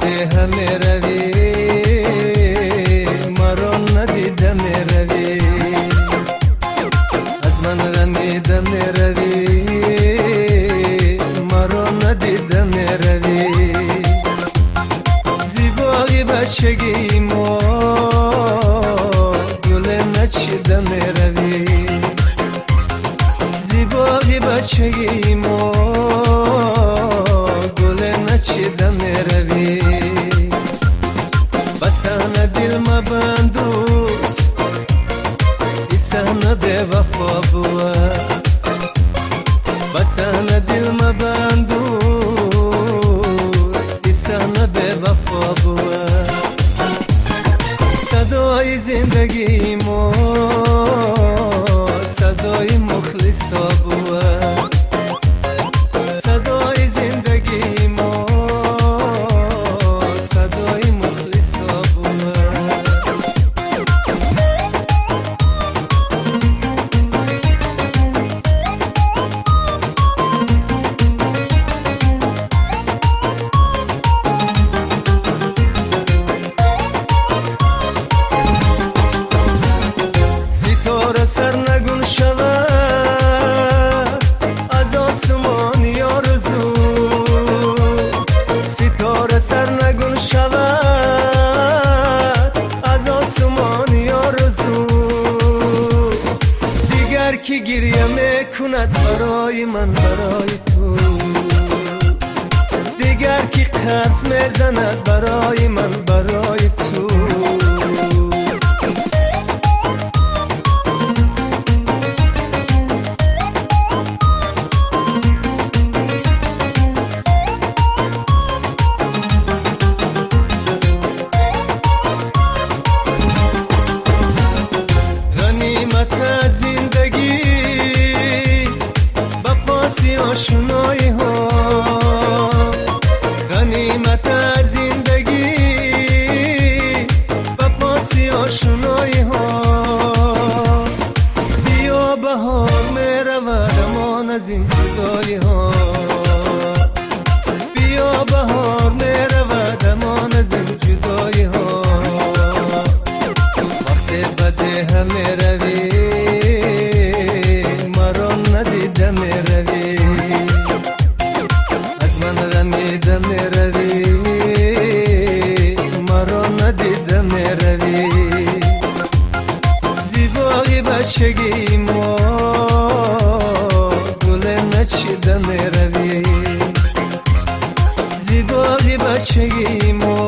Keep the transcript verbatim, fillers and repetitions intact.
بده همه روی مرا ندیده میروی از من غمیده میروی مرا ندیده میروی زیبایی بچگی ما گل نچیده میروی زیبایی بچگی ما گل نچیده میروی بسان دل مبندوست ایسان ده وفا بوا بسان دل مبندوست ایسان ده وفا بوا صدای زندگی ما صدای مخلصا بوا صدای زندگی ما صدای مخلصا بوا ستاره سر نگون شود از آسمان یارزو ستاره سر نگون شود از آسمان یارزو دیگر کی گریه میکند برای من برای تو دیگر کی قرض میزند برای من برای تو زندگی با پاسی آشنایی ها غنیمت زندگی با پاسی آشنایی ها بیا بهار میرود امان از این جدایی ها بیا بهار میرود امان از این جدایی ها وقتی بده همه روی مرا ندیده میروی از من غمیده میروی مرا ندیده میروی زیبایی بچگی ما گل نچیده میروی زیبایی بچگی ما